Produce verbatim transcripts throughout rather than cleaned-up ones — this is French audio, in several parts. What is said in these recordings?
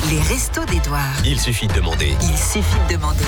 Les restos d'Edouard. Il suffit de demander. Il suffit de demander.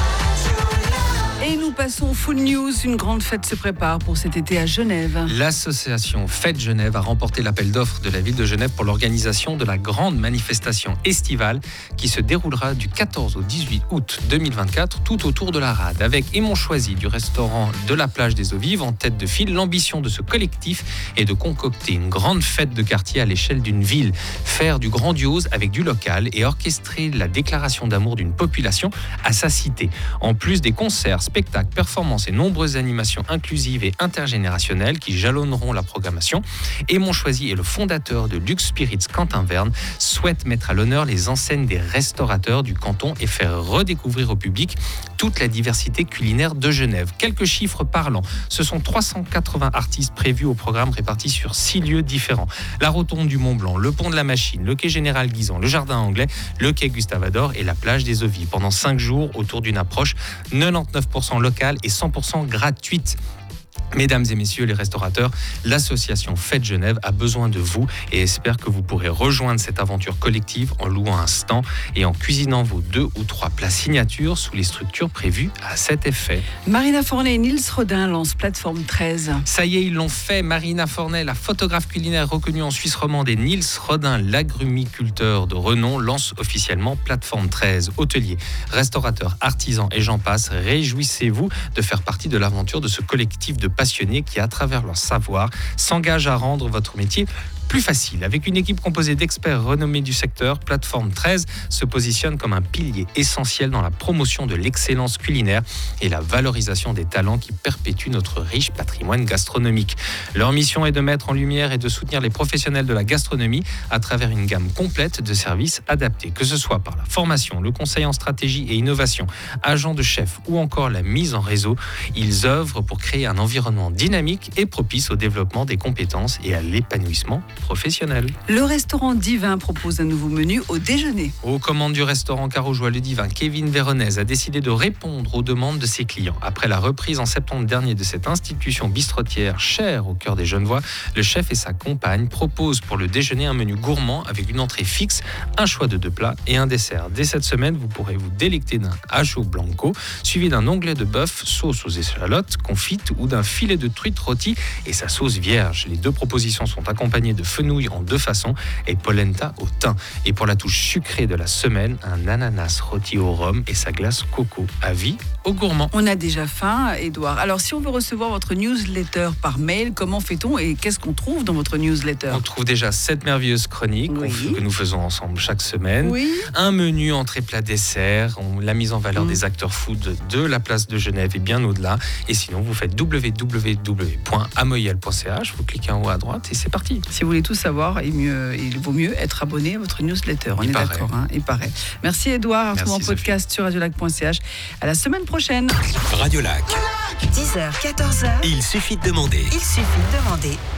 Et nous passons au Full News. Une grande fête se prépare pour cet été à Genève. L'association Fête Genève a remporté l'appel d'offres de la ville de Genève pour l'organisation de la grande manifestation estivale qui se déroulera du quatorze au dix-huit août deux mille vingt-quatre tout autour de la rade. Avec Aimon Choisy du restaurant de la plage des Eaux Vives en tête de file, l'ambition de ce collectif est de concocter une grande fête de quartier à l'échelle d'une ville, faire du grandiose avec du local et orchestrer la déclaration d'amour d'une population à sa cité. En plus des concerts, spectacles, performances et nombreuses animations inclusives et intergénérationnelles qui jalonneront la programmation, Aimon Choisy est le fondateur de Luxe Spirits Quentin Verne, souhaite mettre à l'honneur les enseignes des restaurateurs du canton et faire redécouvrir au public toute la diversité culinaire de Genève. Quelques chiffres parlants. Ce sont trois cent quatre-vingts artistes prévus au programme répartis sur six lieux différents. La rotonde du Mont Blanc, le pont de la Machine, le quai Général Guisan, le jardin anglais, le quai Gustave Ador et la plage des Eaux Vives. Pendant cinq jours, autour d'une approche quatre-vingt-dix-neuf pour cent locale et cent pour cent gratuite. Mesdames et messieurs les restaurateurs, l'association Fête Genève a besoin de vous et espère que vous pourrez rejoindre cette aventure collective en louant un stand et en cuisinant vos deux ou trois plats signatures sous les structures prévues à cet effet. Marina Fornet et Nils Rodin lancent Plateforme treize. Ça y est, ils l'ont fait. Marina Fornet, la photographe culinaire reconnue en Suisse romande, et Nils Rodin, l'agrumiculteur de renom, lance officiellement Plateforme treize. Hôteliers, restaurateurs, artisans et j'en passe, réjouissez-vous de faire partie de l'aventure de ce collectif de passionnés qui, à travers leur savoir, s'engagent à rendre votre métier plus facile. Avec une équipe composée d'experts renommés du secteur, Plateforme treize se positionne comme un pilier essentiel dans la promotion de l'excellence culinaire et la valorisation des talents qui perpétuent notre riche patrimoine gastronomique. Leur mission est de mettre en lumière et de soutenir les professionnels de la gastronomie à travers une gamme complète de services adaptés, que ce soit par la formation, le conseil en stratégie et innovation, agents de chef ou encore la mise en réseau. Ils œuvrent pour créer un environnement dynamique et propice au développement des compétences et à l'épanouissement professionnel. Le restaurant Divin propose un nouveau menu au déjeuner. Aux commandes du restaurant Carougeois Le Divin, Kevin Véronèse a décidé de répondre aux demandes de ses clients. Après la reprise en septembre dernier de cette institution bistrotière chère au cœur des Genevois, le chef et sa compagne proposent pour le déjeuner un menu gourmand avec une entrée fixe, un choix de deux plats et un dessert. Dès cette semaine, vous pourrez vous délecter d'un ajo blanco, suivi d'un onglet de bœuf, sauce aux échalotes, confite ou d'un filet de truite rôti et sa sauce vierge. Les deux propositions sont accompagnées de fenouil en deux façons et polenta au thym. Et pour la touche sucrée de la semaine, un ananas rôti au rhum et sa glace coco. Avis aux gourmands. On a déjà faim, Edouard. Alors, si on veut recevoir votre newsletter par mail, comment fait-on et qu'est-ce qu'on trouve dans votre newsletter ? On trouve déjà sept merveilleuses chroniques oui. que nous faisons ensemble chaque semaine. Oui. Un menu entrée plat dessert, on, la mise en valeur mmh. des acteurs food de la place de Genève et bien au-delà. Et sinon, vous faites w w w point amoyel point c h, vous cliquez en haut à droite et c'est parti. Si vous voulez tout savoir, il, mieux, il vaut mieux être abonné à votre newsletter. On il est paraît. d'accord, hein, il paraît. Merci Edouard, retrouve en podcast sur radiolac point c h. À la semaine prochaine. Radiolac. dix heures, quatorze heures. Il suffit de demander. Il suffit de demander.